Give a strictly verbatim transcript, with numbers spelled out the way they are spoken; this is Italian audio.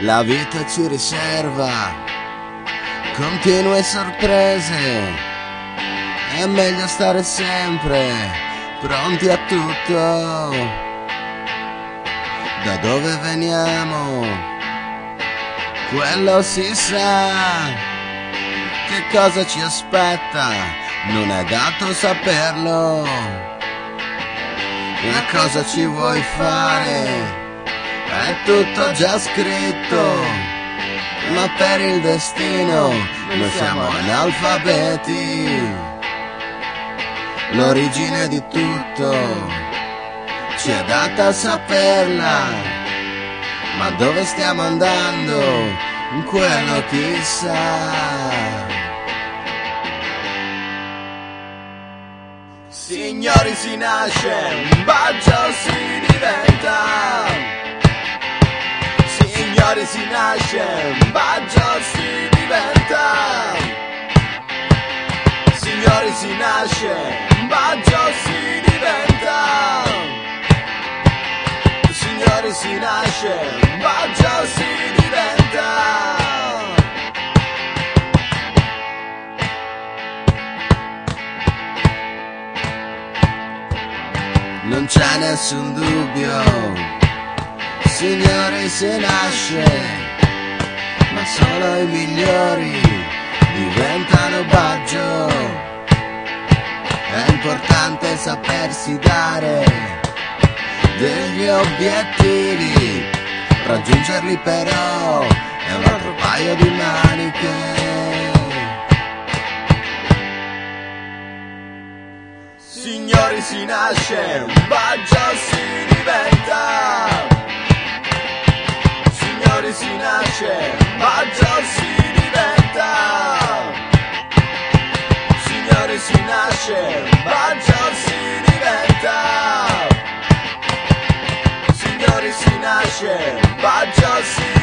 La vita ci riserva continue sorprese, è meglio stare sempre pronti a tutto. Da dove veniamo, quello si sa, che cosa ci aspetta, non è dato saperlo. E cosa ci vuoi fare? È tutto già scritto, ma per il destino noi siamo analfabeti. L'origine di tutto ci è data a saperla, ma dove stiamo andando, quello chissà. Signori, si nasce, un bacio si diventa. Signori, si nasce, un bacio si diventa. Signori, si nasce, un bacio si diventa. Signori, si nasce, un bacio si diventa. Non c'è nessun dubbio, signori, si nasce, ma solo i migliori diventano baggio. È importante sapersi dare degli obiettivi, raggiungerli però è un altro paio di maniche. Signori, si nasce, un baggio si diventa. Signori, si nasce, un baggio si diventa. Signori, si nasce, un baggio si diventa. Signori, si nasce, un baggio si diventa.